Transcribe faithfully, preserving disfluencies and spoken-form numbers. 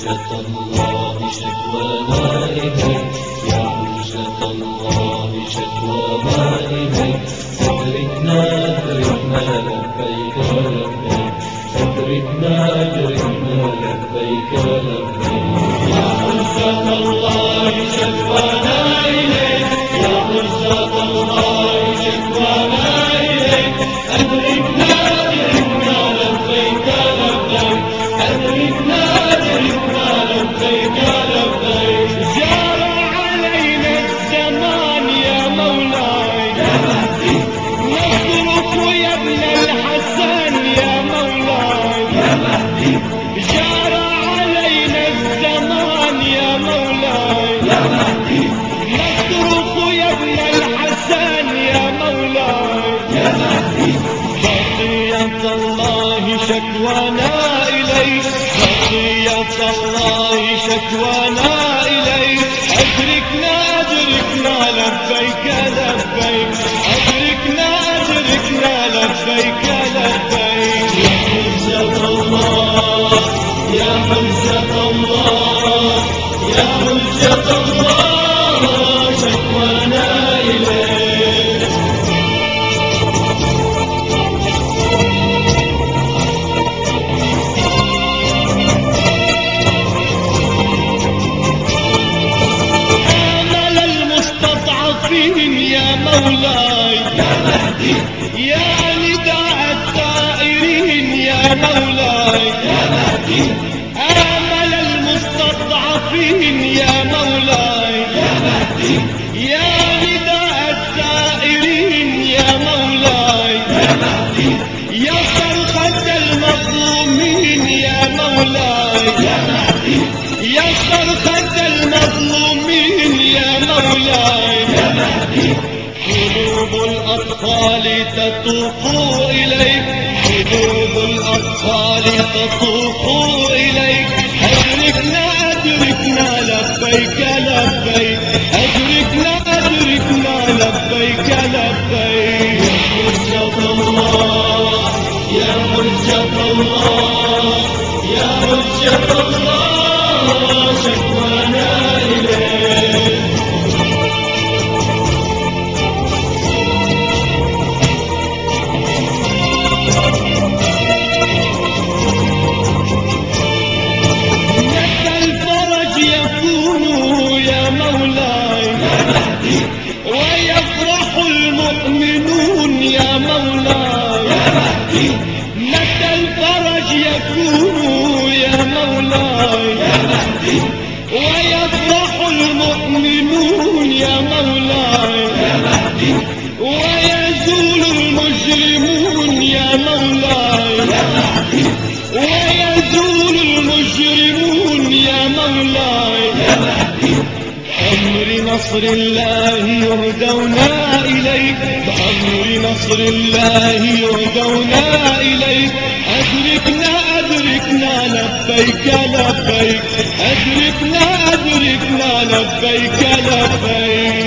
حجة الله شكوانا إليك، يا حجة الله شكوانا إليك، أدركنا أدركنا لبيك لبيك، أدركنا أدركنا لبيك لبيك. يا حجة الله شكوانا إليك، يا حجة الله شكوانا إليك، أدركنا أدركنا لبيك لبيك، أدركنا أدركنا لبيك لبيك. جار علينا الزمان يا مولاي، يا مهدي نصرك يا ابن الحسن يا مولاي، يا مهدي جار علينا الزمان يا مولاي، يا مهدي نصرك يا ابن الحسن يا مولاي، يا مهدي. بقية الله شكوانا إليك، بقية الله شكوانا إليك، أدركنا أدركنا لبيك لبيك، أدركنا أدركنا لبيك لبيك. يا حجة الله يا حجة الله يا حجة الله شكوانا إليك. آمل المستضعفين يا مولاي، يا مهدي يا نداء الثائرين يا مولاي، يا مهدي آمل المستضعفين يا مولاي، يا مهدي يا نداء الثائرين يا مولاي، يا مهدي يا صرخة المظلومين يا مولاي، يا مهدي يا صرخة المظلومين يا مولاي، يا مهدي. قلوب الأطفال تطوف إليك، قلوب الأطفال تطوف إليك، أدركنا أدركنا لبيك لبيك، أدركنا أدركنا لبيك لبيك. يا حجة الله يا حجة الله يا حجة الله شكوانا إليك. متى الفرج يكون يا مولاي، يا مهدي ويفرح المؤمنون يا مولاي، يا مهدي متى الفرج يكون يا مولاي، يا مهدي ويفرح المؤمنون يا مولاي، يا مهدي ويزول المجرمون يا مولاي، يا مهدي ويزول المجرمون يا مولاي. يا مهدي. بأمر نصر الله يهدونا إليك، بأمر نصر الله يهدونا إليك، أدركنا أدركنا لبيك لبيك، أدركنا أدركنا لبيك لبيك.